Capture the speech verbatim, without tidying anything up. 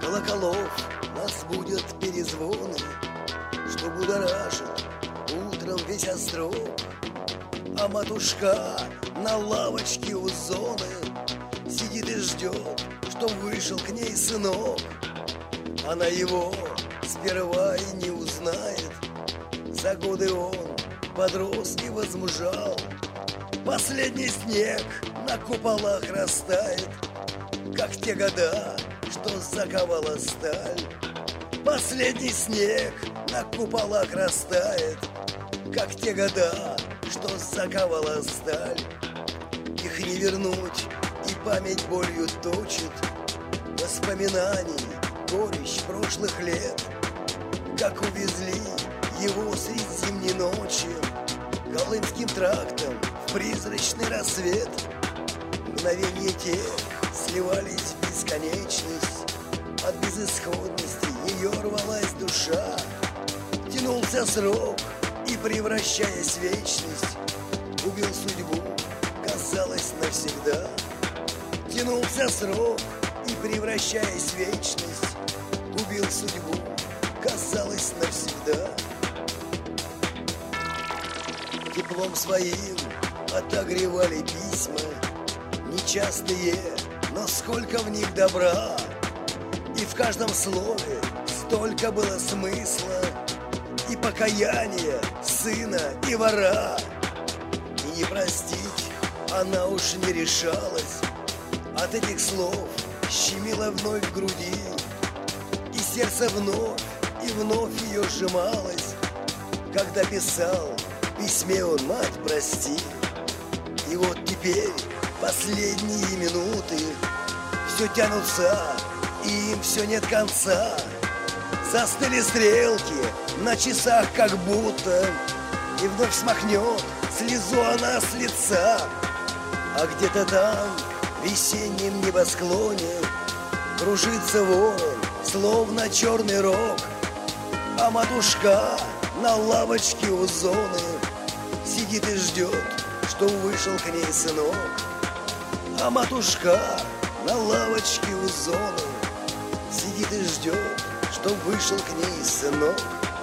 колоколов нас будут перезвоны, что будоражит утром весь острог. А матушка на лавочке у зоны сидит и ждет, что вышел к ней сынок. Она его сперва и не узнает. За годы он подрос и возмужал. Последний снег на куполах растает, как те года, что заковала сталь. Последний снег на куполах растает, как те года, что заковала сталь. Их не вернуть, и память болью точит воспоминаний горечь прошлых лет. Как увезли его средь зимней ночи Колымским трактом в призрачный рассвет. Мгновения те сливались в бесконечность, от безысходности ее рвалась душа. Тянулся срок и, превращаясь в вечность, убил судьбу, казалось, навсегда. Тянулся срок и, превращаясь в вечность, убил судьбу, казалось, навсегда. Теплом своим отогревали письма, нечастые, но сколько в них добра. И в каждом слове столько было смысла, и покаяния сына и вора. И не простить она уж не решалась, от этих слов щемило вновь в груди, и сердце вновь и вновь ее сжималось, когда писал в письме он: мать, прости. И вот теперь последние минуты все тянутся, и им все нет конца. Застыли стрелки на часах, как будто, и вновь смахнет слезу она с лица. А где-то там, в весеннем небосклоне, кружится ворон, словно черный рог. А матушка на лавочке у зоны сидит и ждет, что вышел к ней сынок. А матушка на лавочке у зоны сидит и ждет, что вышел к ней сынок.